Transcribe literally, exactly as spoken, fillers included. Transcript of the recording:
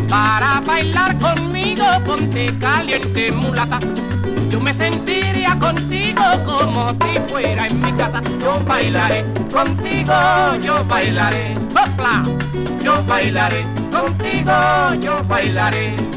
para bailar conmigo, ponte caliente mulata. Yo me sentiría contigo como si fuera en mi casa. Yo bailaré contigo, yo bailaré, ¡hopla! Yo bailaré contigo, yo bailaré.